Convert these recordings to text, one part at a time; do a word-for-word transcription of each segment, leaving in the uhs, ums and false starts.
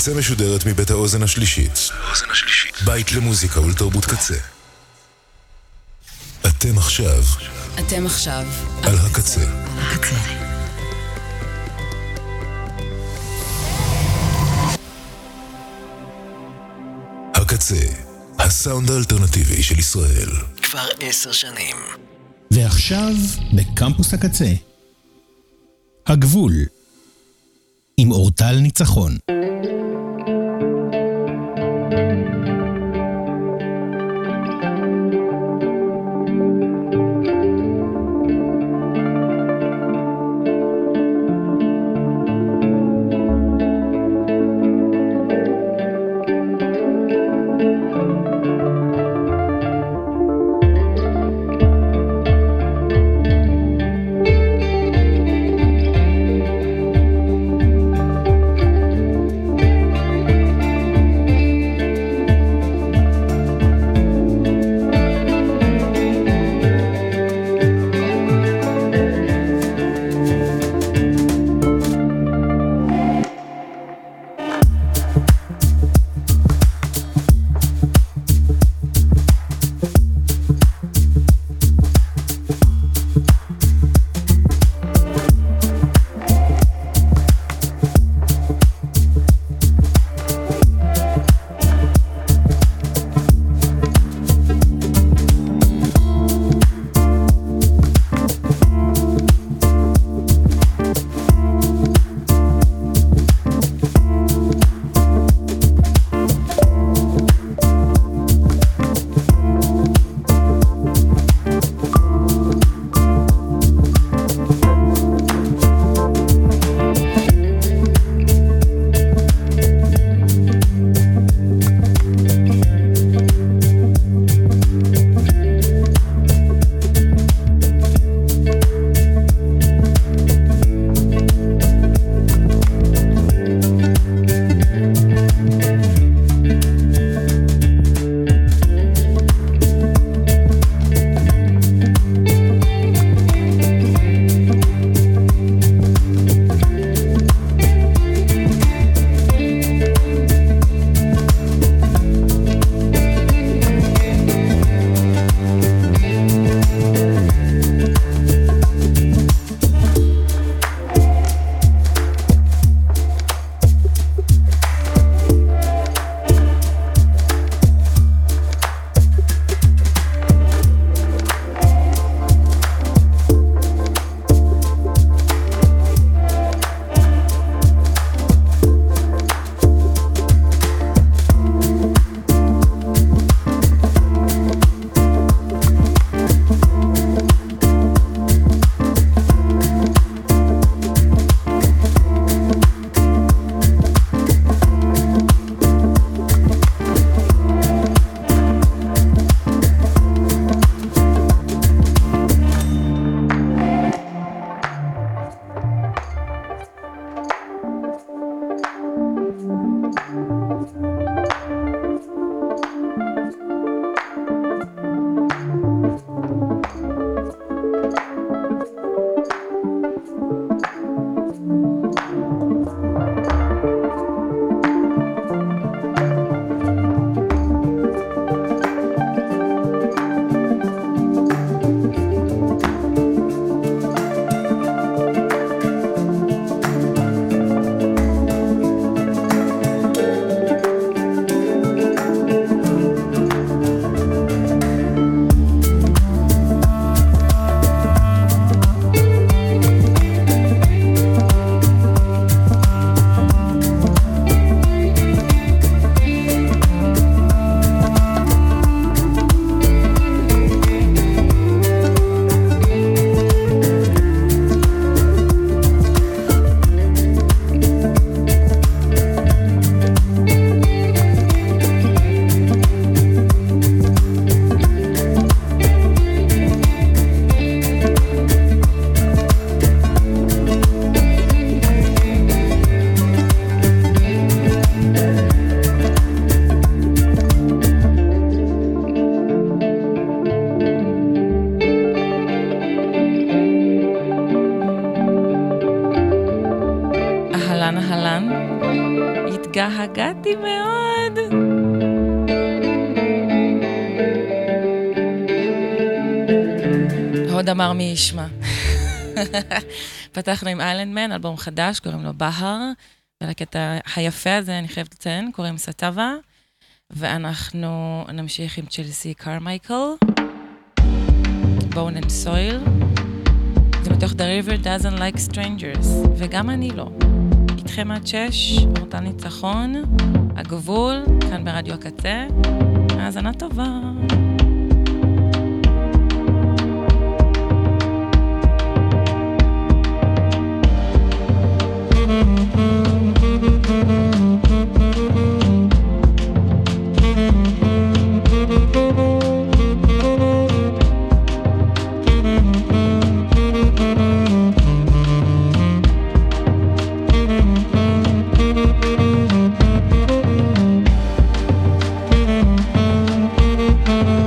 הקצה משודרת מבית האוזן השלישית. בית למוזיקה ולתרבות קצה. אתם עכשיו. אתם עכשיו. על הקצה. הקצה. הקצה. הסאונד האלטרנטיבי של ישראל. כבר עשר שנים. ועכשיו בקמפוס הקצה. הגבול. עם אורטל ניצחון. התגעגעתי מאוד. עוד אמר מי ישמע. פתחנו עם איילנדמן, אלבום חדש, קוראים לו בהר, ולקטע היפה הזה, אני חייבת לציין, קוראים סטאבה, ואנחנו נמשיך עם צ'לסי קרמייקל, Bone and Soil, זה מתוך The River Doesn't Like Strangers, וגם אני לא. איתכם עד שש, אורטל ניצחון, הגבול, כאן ברדיו הקצה, האזנה טובה. Thank you.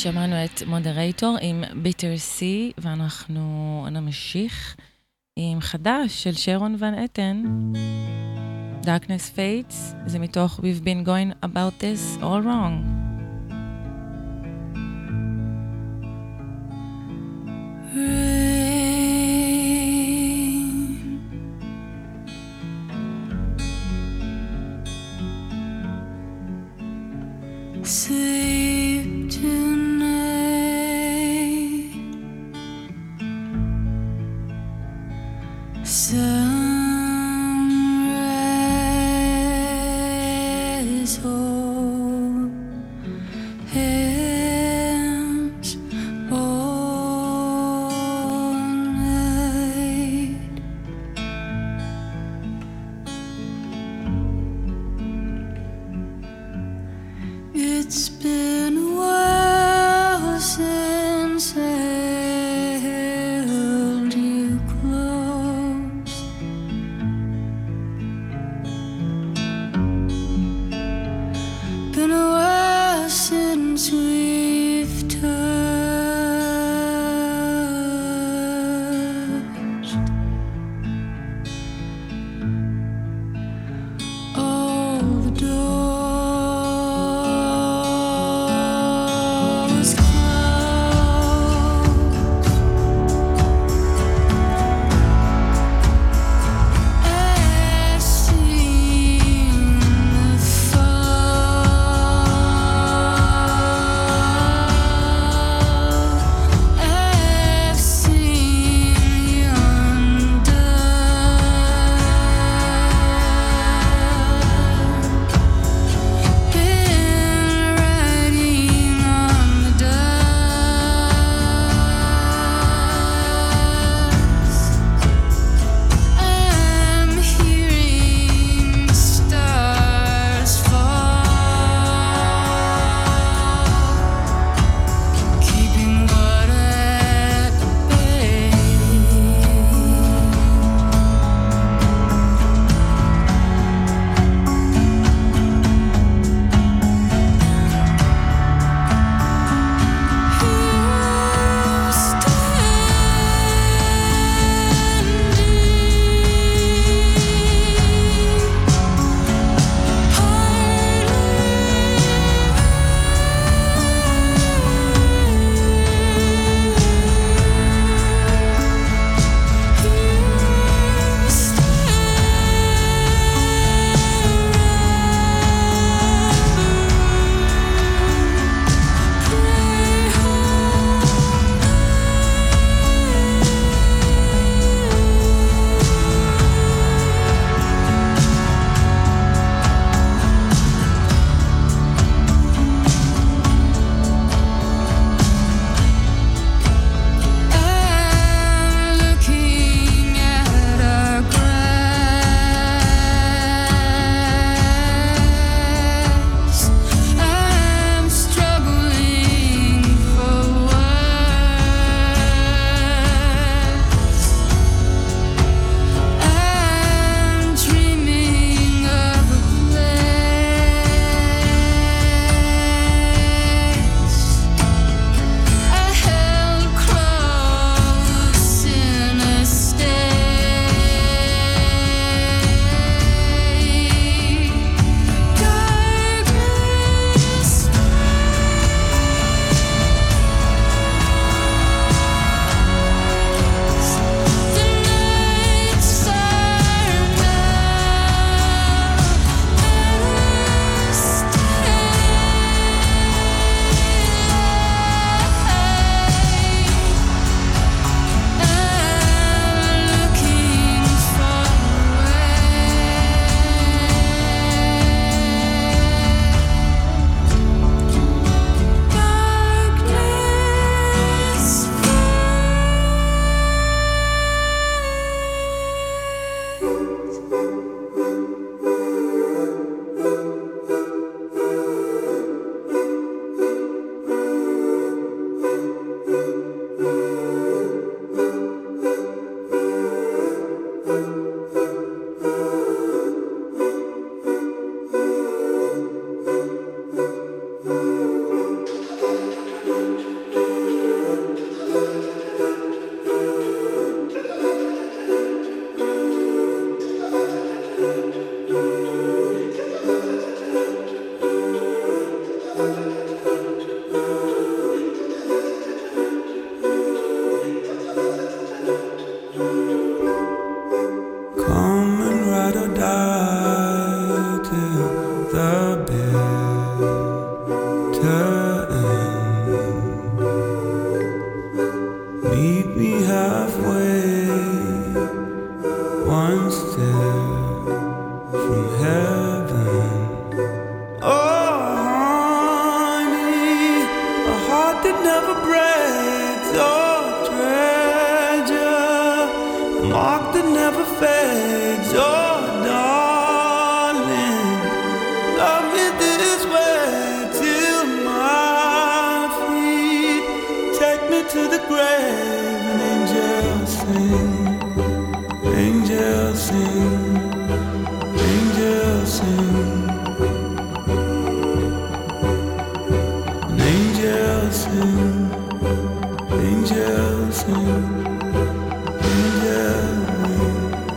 שמענו את מודרייטור עם ביטר סי, ואנחנו נמשיך עם חדש של שרון ון אטן, Darkness Fades, זה מתוך We've been going about this all wrong. Sleep tonight, sunrise, hold hands all night. It's been a while since I held you close. Been a while since we've touched. All the doors that never breaks, oh treasure, a mark that never fades, oh darling, love me this way till my feet take me to the grave. And angels sing, angels sing, angels sing. Angels sing, angels sing, angels sing.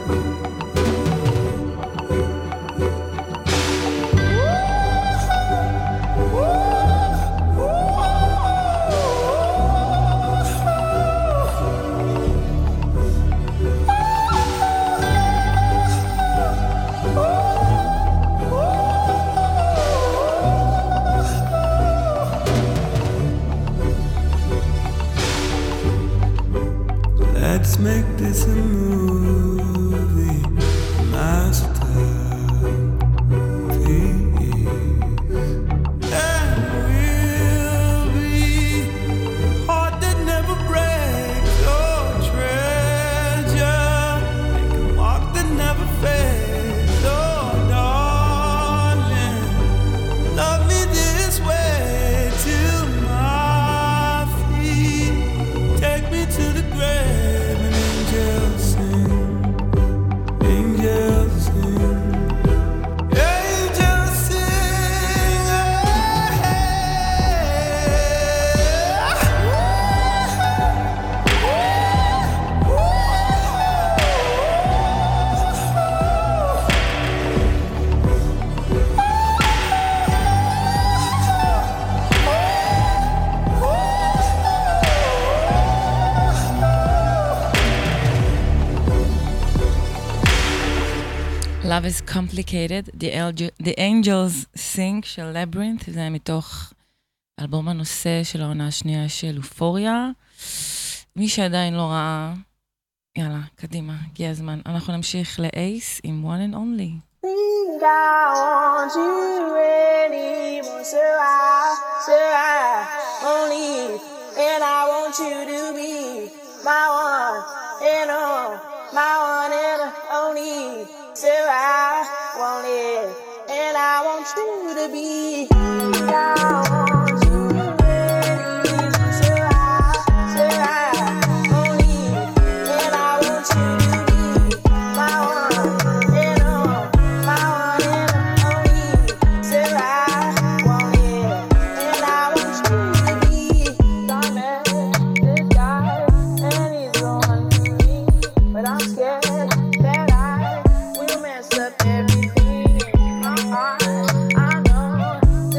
Let's make this a movie, masterpiece. And we'll be heart that never breaks, oh treasure, make a mark that never fades, oh darling, love me this way till my feet take me to the grave. Angels sing, angels sing, angels sing, Love is complicated, the, Angel, the Angels Sing של Labyrinth, זה מתוך אלבום הנושא של העונה השנייה של אופוריה. מי שעדיין לא ראה, יאללה, קדימה, הגיע הזמן. אנחנו נמשיך לאייס עם One and Only. Think I want you anymore, so I, so I won't leave. And I want you to be my one and all, my one and only. So I won't live, and I want you to be. I want you anymore, so I, so I won't leave, and I want you to be my one and all, my one and only. So I won't live, and I want you to be. I met this guy, and he's the one for me, but I'm scared that I up everything in my heart. I know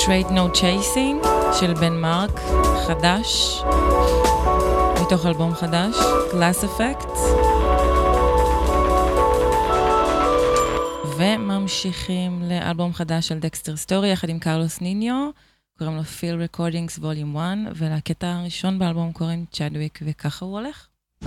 Straight No Chasing של בן מרק, חדש, מתוך אלבום חדש, Glass Effect. וממשיכים לאלבום חדש של דקסטר סטורי, יחד עם קרלוס ניניו, קוראים לו Feel Recordings Volume אחת, ולקטע הראשון באלבום קוראים צ'אדוויק, וככה הוא הולך.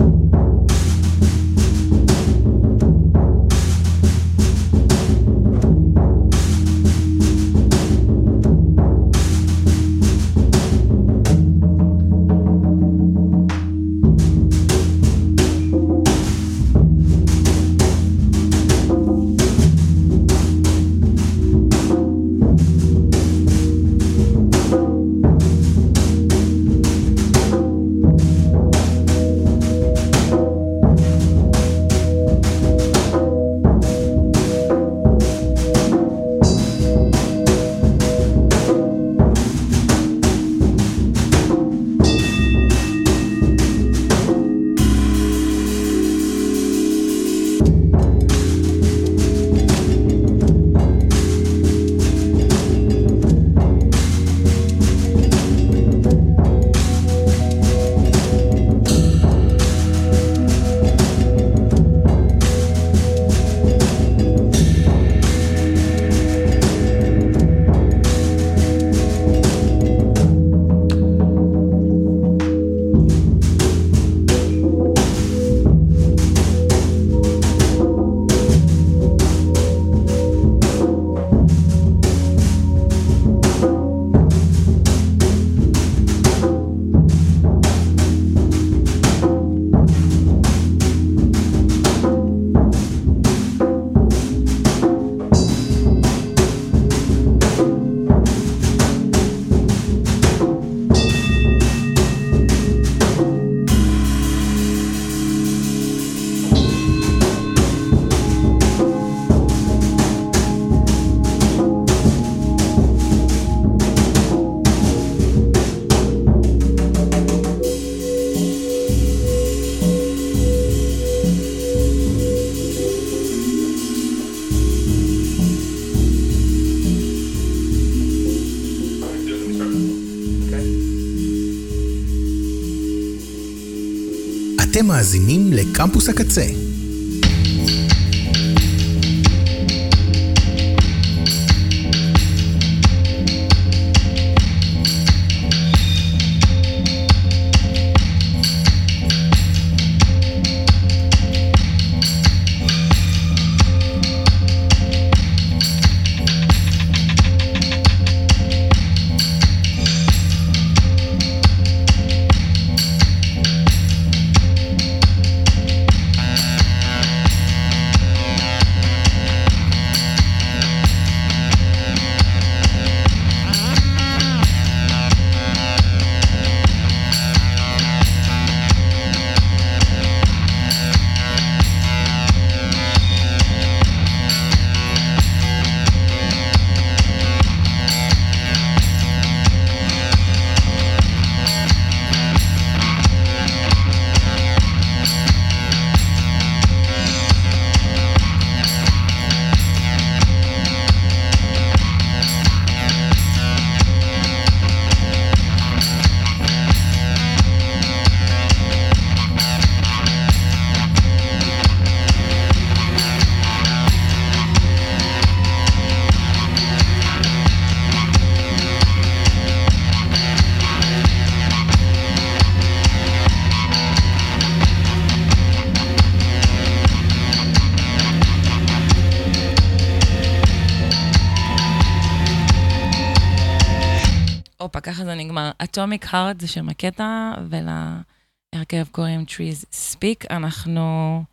אתם מאזינים לקמפוס הקצה. אופה, ככה זה נגמר. Atomic Heart זה שם הקטע, ולהרכב קוראים Trees Speak. אנחנו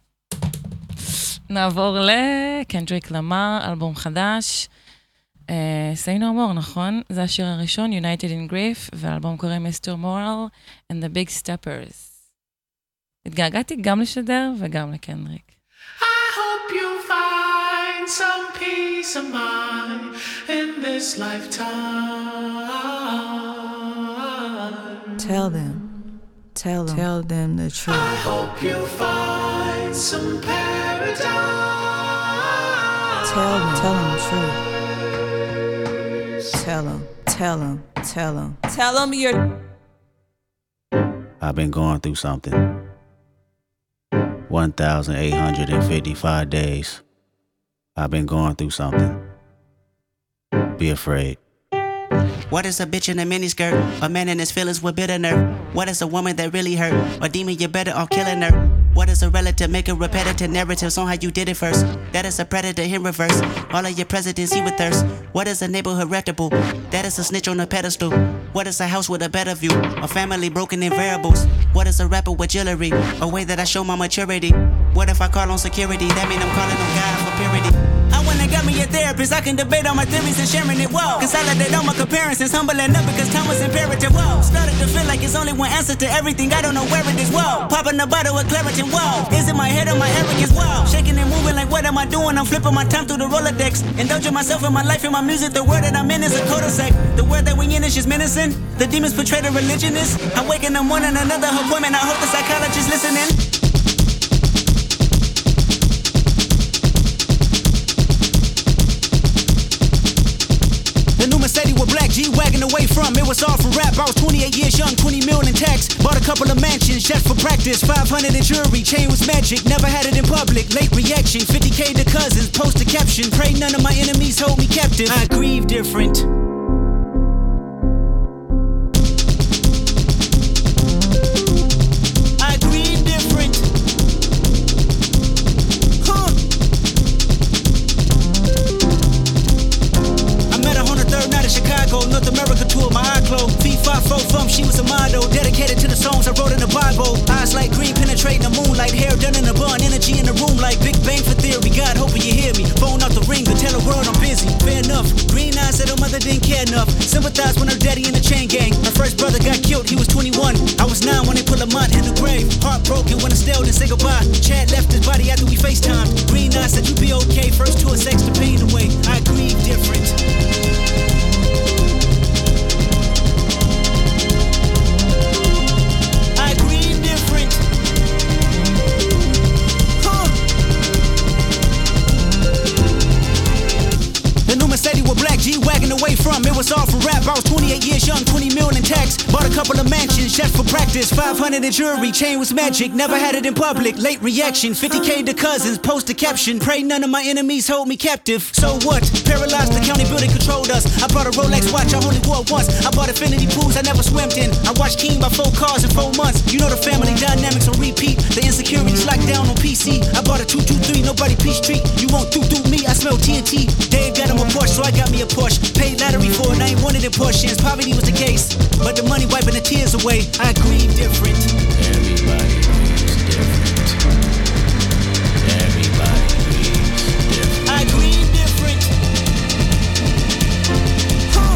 נעבור לקנדריק למר, אלבום חדש. Uh, Say No More, נכון? זה השיר הראשון, United in Grief, והאלבום קוראים מיסטר Moral and the Big Steppers. התגעגעתי גם לשדר וגם לקנדריק. I hope you find some peace of mind in this lifetime. Tell them, tell them, tell them the truth. I hope you find some paradise. Tell them, tell them the truth. Tell them, Tell him, tell him, tell him you're... I've been going through something. one thousand eight hundred fifty-five days. I've been going through something. Be afraid. What is a bitch in a miniskirt? A man in his feelings with bitter nerve. What is a woman that really hurt? A demon, you better off killing her. What is a relative? Make a repetitive narratives on how you did it first. That is a predator in reverse. All of your presidents he with thirst. What is a neighborhood reputable? That is a snitch on a pedestal. What is a house with a better view? A family broken in variables. What is a rapper with jewelry? A way that I show my maturity. What if I call on security? That mean I'm calling on God for purity. I went and got me a therapist. I can debate all my theories and sharing it. Whoa. Consolidate all my comparisons. Humbling up because time was imperative. Whoa. Started to feel like it's only one answer to everything. I don't know where it is. Whoa. Popping a bottle with Claritin. Whoa. Is it my head or my arrogance? Whoa. Shaking and moving like what am I doing? I'm flipping my time through the Rolodex. Indulging myself in my life and my music. The world that I'm in is a cul-de-sac. The world that we in is just menacing. The demons portray the religionists. I wake in the morning, another appointment. I hope the psychologist listening. The new Mercedes with black G-Wagon away from. It was all for rap. I was twenty-eight years young, twenty mil in tax. Bought a couple of mansions just for practice. five hundred in jewelry, chain was magic. Never had it in public. Late reaction, fifty K to cousins. Post a caption. Pray none of my enemies hold me captive. I grieve different. I grieve different. Huh. I met her on the third night in Chicago, North America tour, my eye closed. Feet five four from, she was a model, dedicated to the songs I wrote in the Bible. Eyes like green, penetrating the moonlight, hair done in a bun, energy in the room like Big Bang for theory. God, hoping you hear me. Phone off the ring, but tell the world I'm busy. Fair enough. Green eyes said her mother didn't care enough. Sympathized when her daddy in the chain gang. Her first brother got killed, he was twenty-one. I was nine when they put Lamont in the grave. Heartbroken when I still didn't say goodbye. Chad left his body after we FaceTimed. Green eyes said you be okay. First tour, sex the pain away. I grieve different. Mercedes with black G-Wagon away from. It was all for rap. I was twenty-eight years young, twenty mil in tax. Bought a couple of mansions just for practice. five hundred in jewelry, chain was magic. Never had it in public. Late reaction, fifty K to cousins. Post a caption. Pray none of my enemies hold me captive. So what? Paralyzed, the county building controlled us. I bought a Rolex watch, I only wore it once. I bought infinity pools I never swam in. I watched King buy four cars in four months. You know the family dynamics on repeat. The insecurities locked down on P C. I bought a two two three, nobody Peachtree. You won't do do me, I smell T N T. Dave got him a Porsche, so I got me a Porsche. Paid lottery for it, I ain't wanted in portions. Poverty was the case, but the money wiping the tears away. I grieve different. Everybody grieves different. Everybody grieves different. I grieve different. Huh.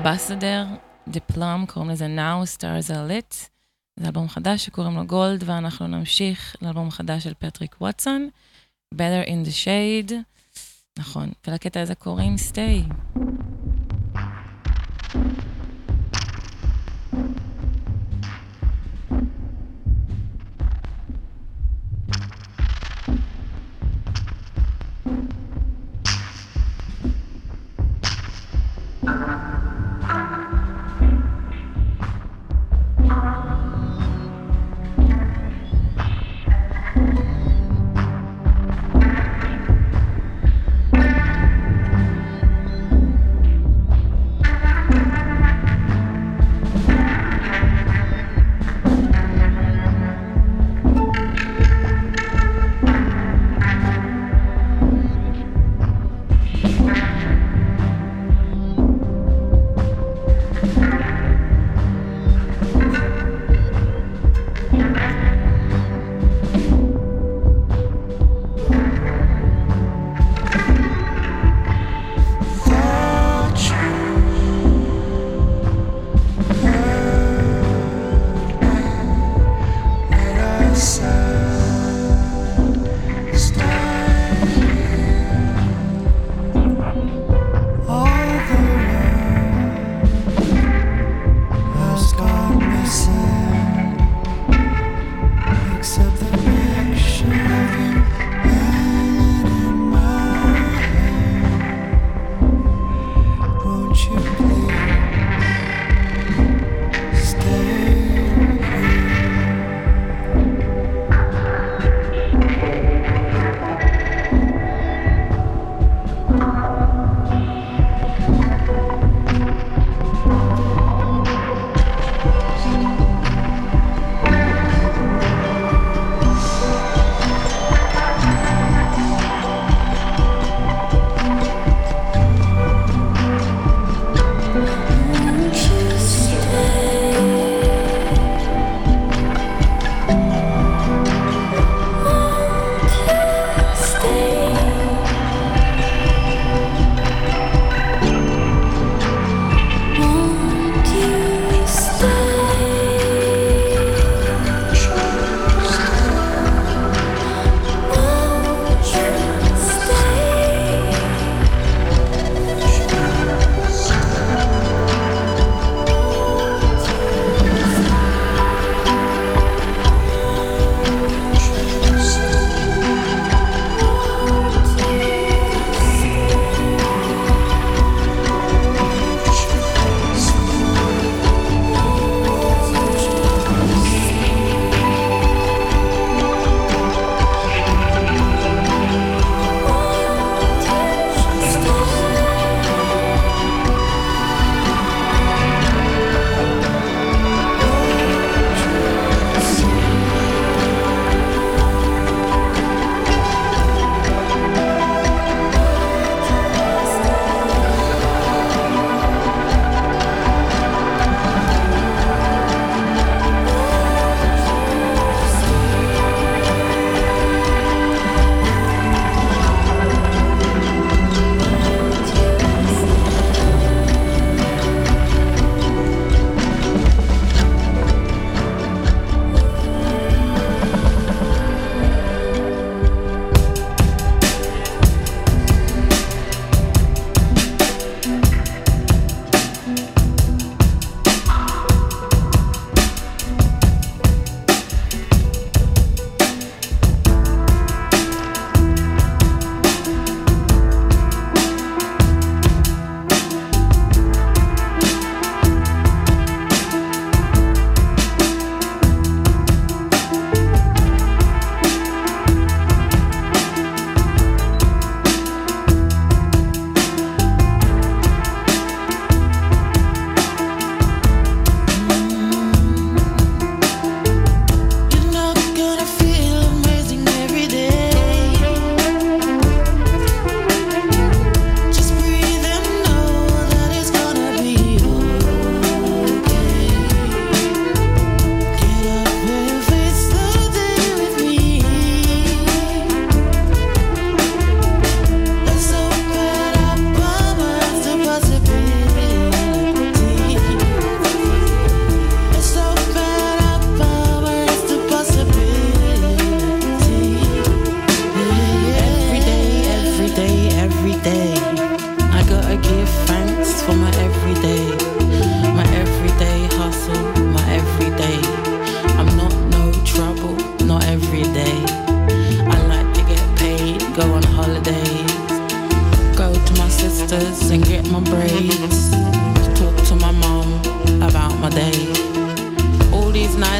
Ambassador, The Plum, קוראים לזה Now Stars Are Lit. זה אלבום חדש שקוראים לו גולד, ואנחנו נמשיך לאלבום חדש של פטריק ווטסון, Better in the Shade. נכון, ולקטע הזה קוראים Stay.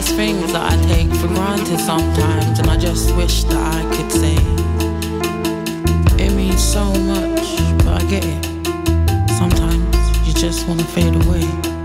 things that I take for granted sometimes, and I just wish that I could say it means so much, but I get it. Sometimes you just want to fade away.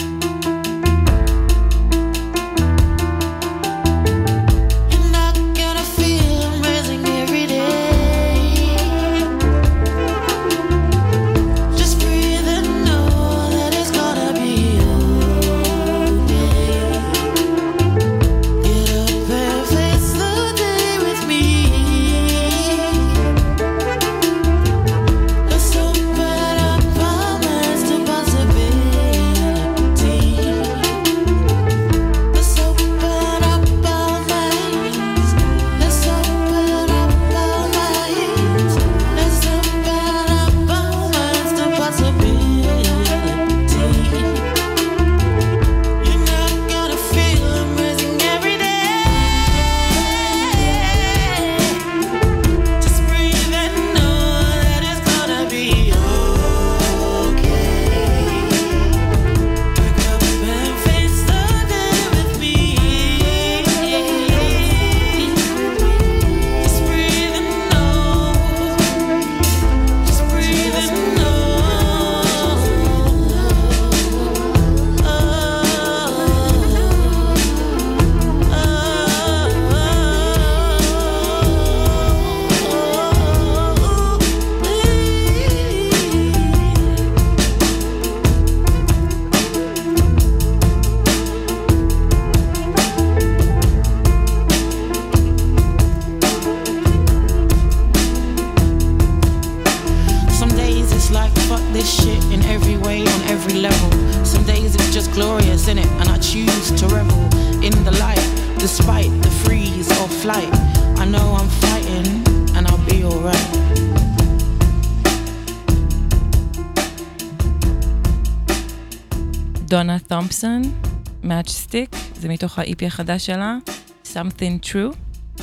דונה תומפסון, Matchstick, זה מתוך ה-אי פי החדש שלה, Something True.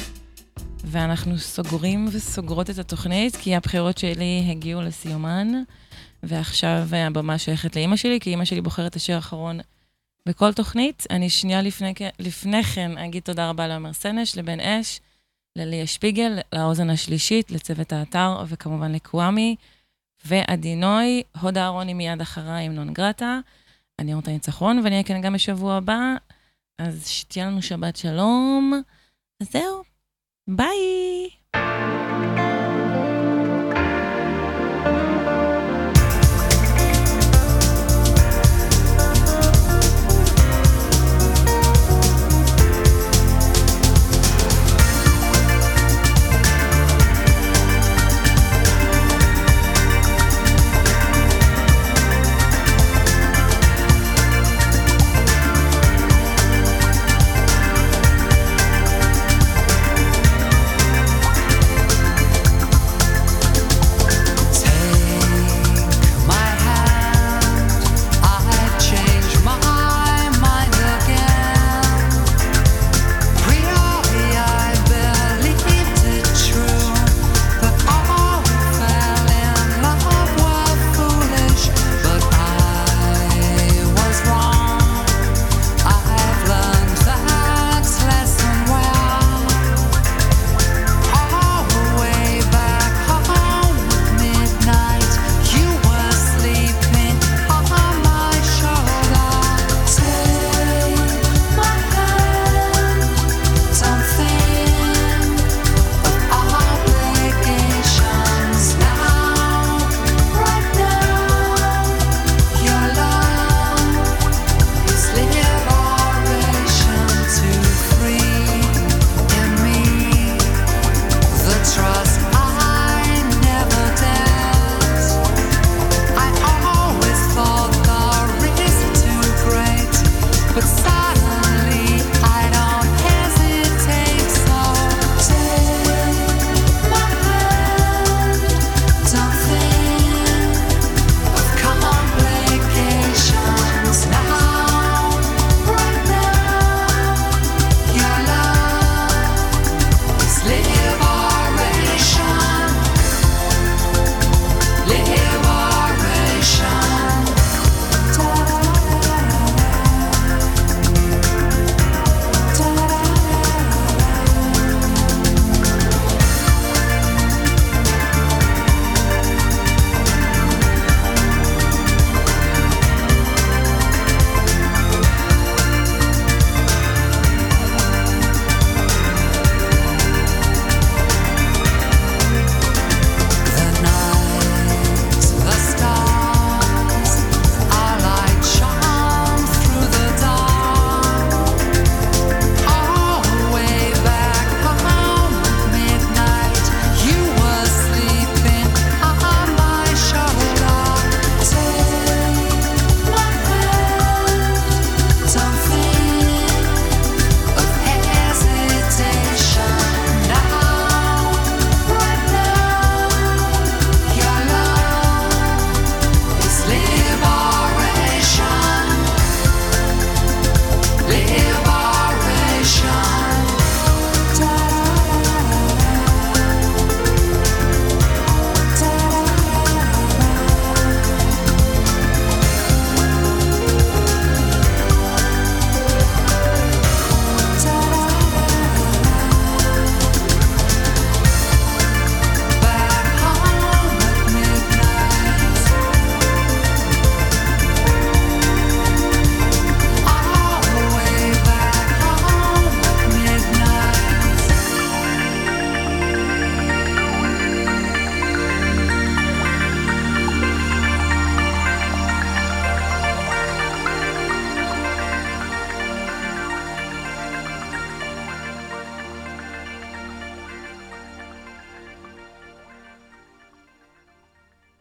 ואנחנו סוגרים וסוגרות את התוכנית, כי הבחירות שלי הגיעו לסיומן, ועכשיו הבמה שייכת לאמא שלי, כי אמא שלי בוחרת השיר האחרון בכל תוכנית. אני שנייה לפני, לפני כן אגיד תודה רבה לעומר סנש, לבן אש, לליה שפיגל, לאוזן השלישית, לצוות האתר, וכמובן לקוואמי, ועדינוי, הודה ארוני מיד אחריי עם נון גרטה. אני אורתה ניצחון, ואני אהיה כאן גם בשבוע הבא, אז שתהיה לנו שבת שלום, אז זהו, ביי!